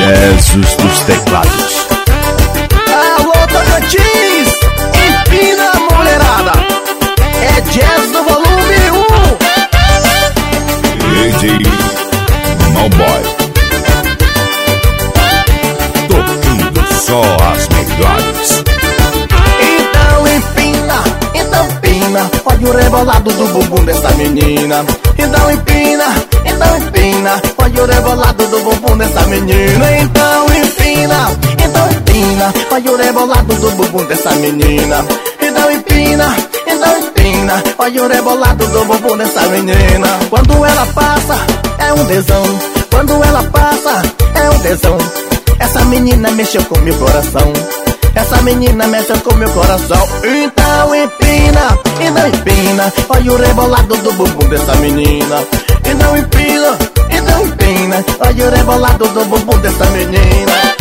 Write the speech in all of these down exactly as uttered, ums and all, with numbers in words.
Jesus dos teclados. Alô, Tocantins, empina a mulherada. É jazz do volume um. D J Malboy, tocando só as melhores. Então empina, então empina, olha o rebolado do bumbum dessa menina. Então empina, então empina, olha o rebolado do bumbum dessa menina. Então empina, então empina, olha o rebolado do bumbum dessa menina. Então empina, então empina, olha o rebolado do bumbum dessa menina. Quando ela passa, é um tesão. Quando ela passa, é um tesão. Essa menina mexeu com meu coração. Essa menina mexeu com meu coração. Então empina, então empina, olha o rebolado do bumbum dessa menina. Então empina, então empina, olha o rebolado do bumbum dessa menina.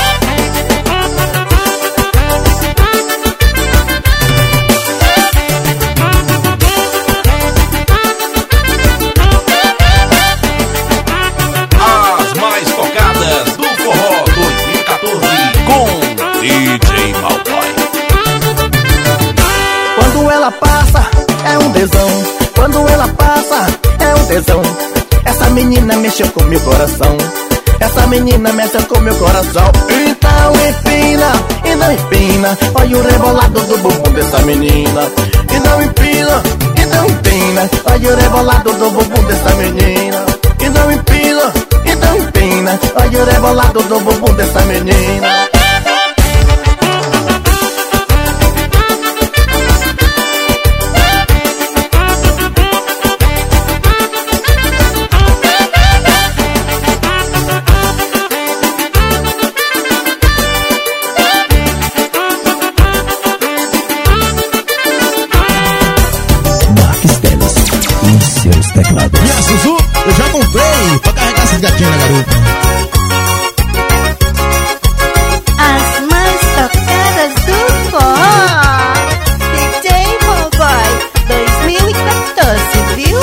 As mais tocadas do Forró dois mil e quatorze com D J Malboy. Quando ela passa, é um tesão. Quando ela passa, é um tesão. Essa menina mexeu com meu coração. Essa menina mexeu com meu coração. Então empina, então empina, olha o rebolado do bumbum dessa menina. Então empina, então empina, olha o rebolado do bumbum dessa menina. Então empina, então empina, olha o rebolado do bumbum dessa menina. Teclados. E a Suzu, eu já comprei pra carregar essas gatinhas na garupa. As mais tocadas do forró, D J Malboy dois mil e quatorze, viu?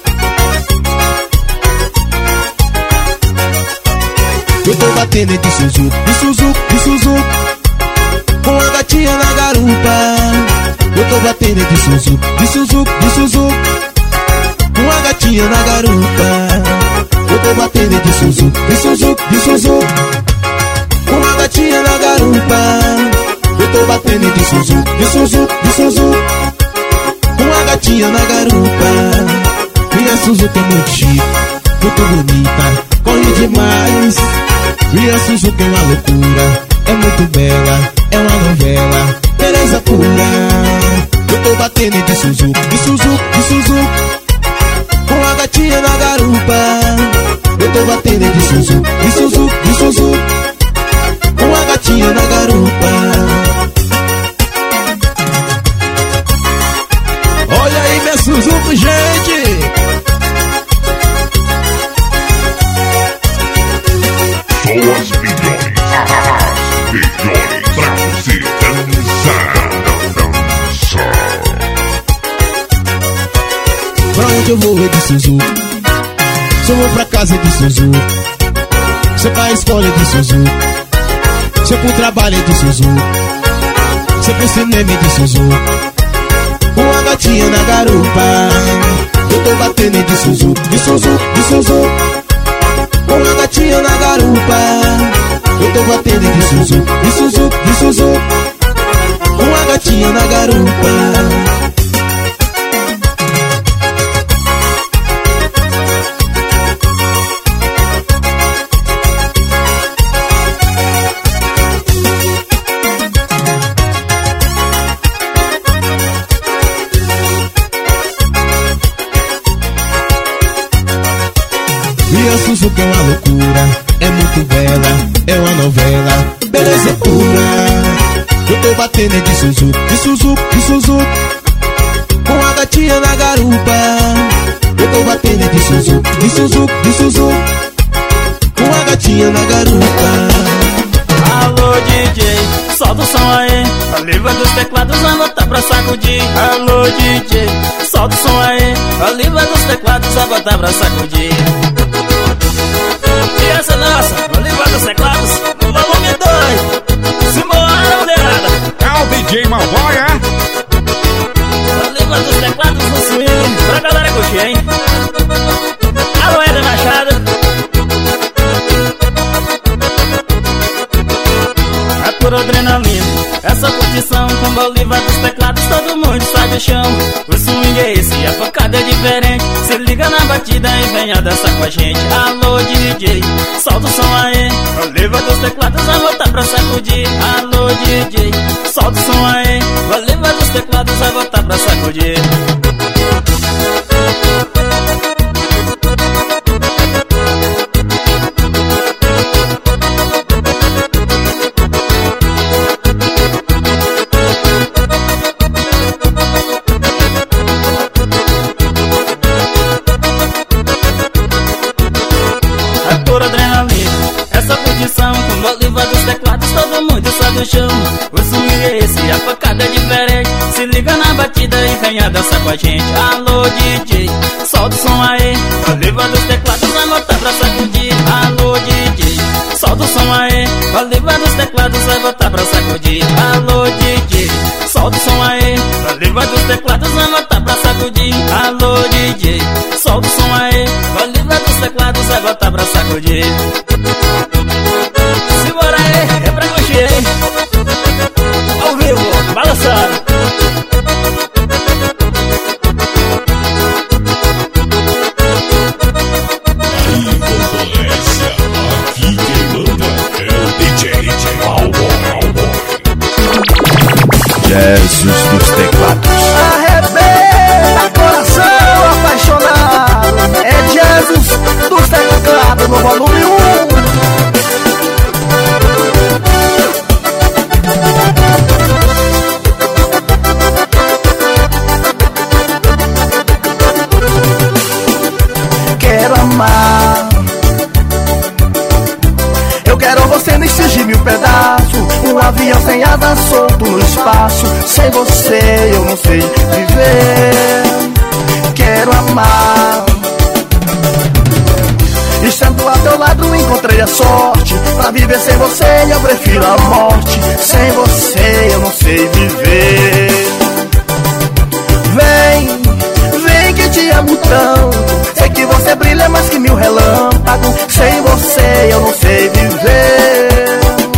Eu tô batendo de Suzu, de Suzu, de Suzu, com a gatinha na garupa. Eu tô batendo de Suzu, de Suzu, de Suzu, uma gatinha na garupa. Eu tô batendo de Suzu, de Suzu, de Suzu, uma gatinha na garupa. Eu tô batendo de Suzu, de Suzu, de Suzu, uma gatinha na garupa. Minha Suzu é muito chique, muito bonita, corre demais. Minha Suzu é uma loucura, é muito bela, é uma novela, beleza pura. Eu tô batendo de Suzu, de Suzu, de Suzu, com a gatinha na garupa. Eu tô batendo de Suzu, de Suzu, de Suzu, com a gatinha na garupa. Olha aí minha Suzu, gente. Só as milhões, as milhões pra você dançar, dançar. Pra onde eu vou é de Suzu. Se eu vou pra casa é de Suzu. Se eu pra escola é de Suzu. Se eu pro trabalho é de Suzu. Se eu pro cinema é de Suzu. Com a gatinha na garupa. Eu tô batendo de Suzu, de Suzu, de Suzu, com a gatinha na garupa. Eu tô batendo de Suzu, de Suzu, de Suzu, com a gatinha na garupa. Minha Suzu que é uma loucura, é muito bela, é uma novela, beleza pura. Eu tô batendo de Suzu, de Suzu, de Suzu, com a gatinha na garupa. Eu tô batendo de Suzu, de Suzu, de Suzu, com a gatinha na garupa. Alô D J, solta o som aí, a língua dos teclados a botar pra sacudir. Alô D J, solta o som aí, a língua dos teclados a botar pra sacudir. E essa nossa, a língua dos teclados adrenalina, essa curtição com Bolívar dos teclados, todo mundo sai do chão. O swing é esse, a tocada é diferente, se liga na batida e venha dançar com a gente. Alô D J, solta o som aí, Bolívar dos teclados vai voltar pra sacudir. Alô D J, solta o som aí, Bolívar dos teclados vai voltar pra sacudir. Com Bolívar dos teclados, todo mundo sai do chão. O swing é esse, a tocada é diferente, se liga na batida e venha dançar com a gente. Alô D J, solta o som aí, Bolívar dos teclados vai voltar pra sacudir. Alô D J, solta o som aí, Bolívar dos teclados vai voltar pra sacudir. Alô D J, solta o som aí, Bolívar dos teclados vai voltar pra sacudir. Alô D J, solta o som aí, Bolívar dos teclados vai voltar pra sacudir. Simbora aí, é pra curtir, hein? Ao vivo, balançando. Aí, concorrência, aqui quem manda é o D J, D J Malboy. Jesus dos teclados. Arrebenta coração apaixonado, é Jesus dos teclados no volume um. Quero amar, eu quero você nesses de mil pedaços, um avião sem asa solto no espaço. Sem você eu não sei viver. Quero amar, estando ao teu lado encontrei a sorte, pra viver sem você eu prefiro a morte. Sem você eu não sei viver. Vem, vem que te amo tanto, sei que você brilha mais que mil relâmpagos. Sem você eu não sei viver.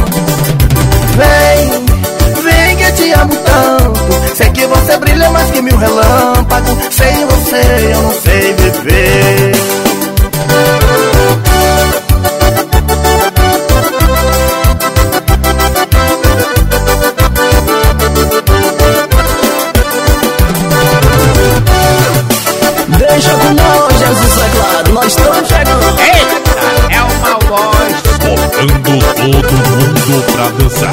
Vem, vem que te amo tanto, sei que você brilha mais que mil relâmpagos. Sem você eu não sei viver. Deixa com nós, Jesus, é claro, nós estamos chegando. Eita, é o Malboy. Botando todo mundo pra dançar.